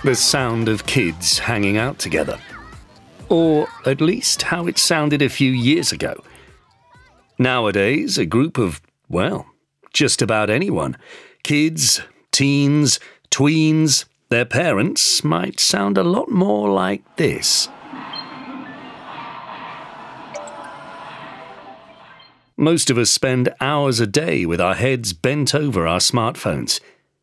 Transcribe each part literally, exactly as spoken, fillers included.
The sound of kids hanging out together. Or at least how it sounded a few years ago. Nowadays, a group of, well, just about anyone, kids, teens, tweens, their parents, might sound a lot more like this. Most of us spend hours a day with our heads bent over our smartphones.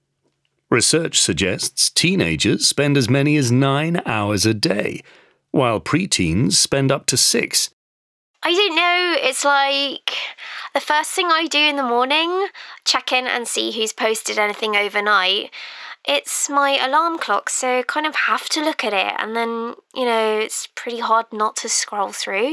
Research suggests teenagers spend as many as nine hours a day, while preteens spend up to six. I don't know, it's like the first thing I do in the morning, check in and see who's posted anything overnight. It's my alarm clock, so I kind of have to look at it, and then, you know, it's pretty hard not to scroll through.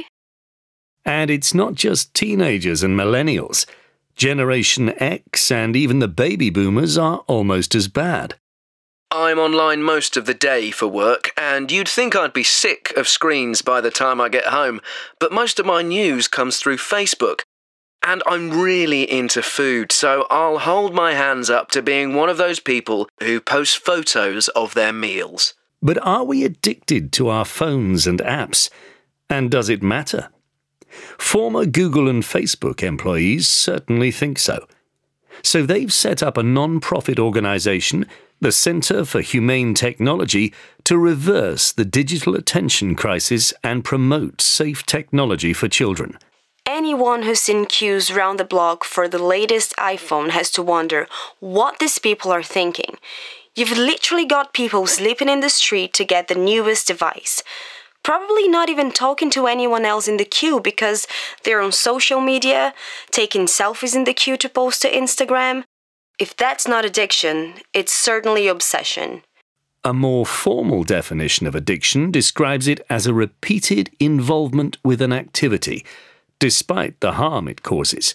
And it's not just teenagers and millennials. Generation X and even the baby boomers are almost as bad. I'm online most of the day for work, and you'd think I'd be sick of screens by the time I get home, but most of my news comes through Facebook. And I'm really into food, so I'll hold my hands up to being one of those people who post photos of their meals. But are we addicted to our phones and apps? And does it matter? Former Google and Facebook employees certainly think so. So they've set up a non-profit organisation, the Centre for Humane Technology, to reverse the digital attention crisis and promote safe technology for children. Anyone who's seen queues round the block for the latest iPhone has to wonder what these people are thinking. You've literally got people sleeping in the street to get the newest device. Probably not even talking to anyone else in the queue because they're on social media, taking selfies in the queue to post to Instagram. If that's not addiction, it's certainly obsession. A more formal definition of addiction describes it as a repeated involvement with an activity, despite the harm it causes.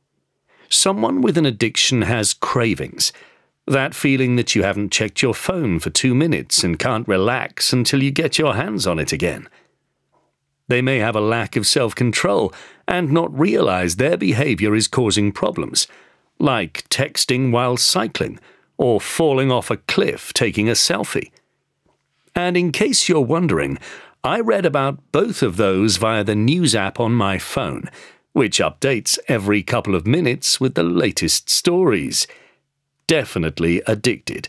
Someone with an addiction has cravings. That feeling that you haven't checked your phone for two minutes and can't relax until you get your hands on it again. They may have a lack of self-control and not realize their behavior is causing problems, like texting while cycling or falling off a cliff taking a selfie. And in case you're wondering, I read about both of those via the news app on my phone, which updates every couple of minutes with the latest stories. Definitely addicted.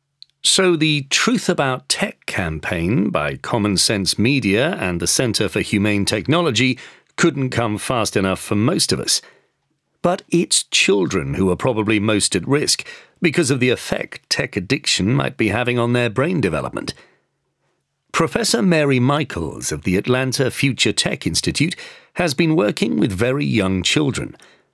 So the Truth About Tech campaign by Common Sense Media and the Centre for Humane Technology couldn't come fast enough for most of us. But it's children who are probably most at risk because of the effect tech addiction might be having on their brain development. Professor Mary Michaels of the Atlanta Future Tech Institute has been working with very young children.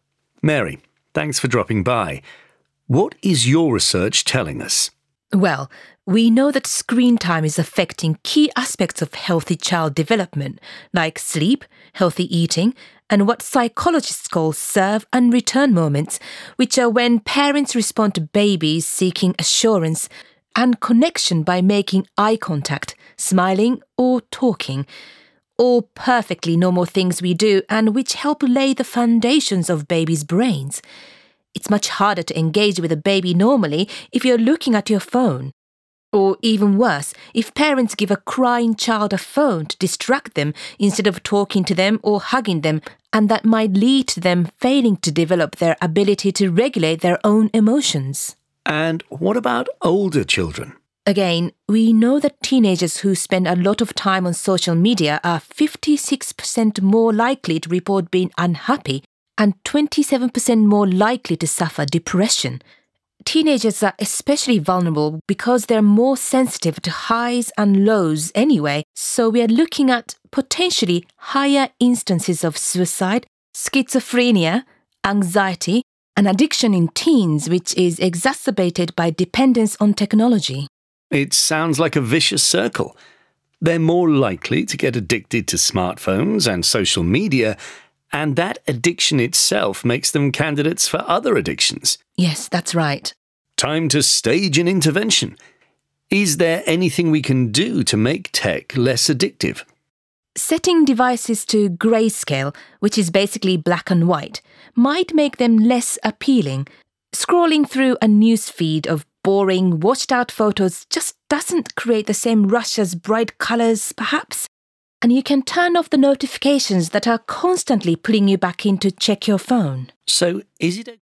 Mary, thanks for dropping by. What is your research telling us? Well, we know that screen time is affecting key aspects of healthy child development, like sleep, healthy eating, and what psychologists call serve and return moments, which are when parents respond to babies seeking assurance and connection by making eye contact, smiling or talking. All perfectly normal things we do and which help lay the foundations of babies' brains. It's much harder to engage with a baby normally if you're looking at your phone. Or even worse, if parents give a crying child a phone to distract them instead of talking to them or hugging them, and that might lead to them failing to develop their ability to regulate their own emotions. And what about older children? Again, we know that teenagers who spend a lot of time on social media are fifty-six percent more likely to report being unhappy and twenty-seven percent more likely to suffer depression. Teenagers are especially vulnerable because they're more sensitive to highs and lows anyway, so we are looking at potentially higher instances of suicide, schizophrenia, anxiety, and addiction in teens, which is exacerbated by dependence on technology. It sounds like a vicious circle. They're more likely to get addicted to smartphones and social media, and that addiction itself makes them candidates for other addictions. Yes, that's right. Time to stage an intervention. Is there anything we can do to make tech less addictive? Setting devices to grayscale, which is basically black and white, might make them less appealing. Scrolling through a news feed of boring, washed-out photos just doesn't create the same rush as bright colours, perhaps. And you can turn off the notifications that are constantly pulling you back in to check your phone. So, is it a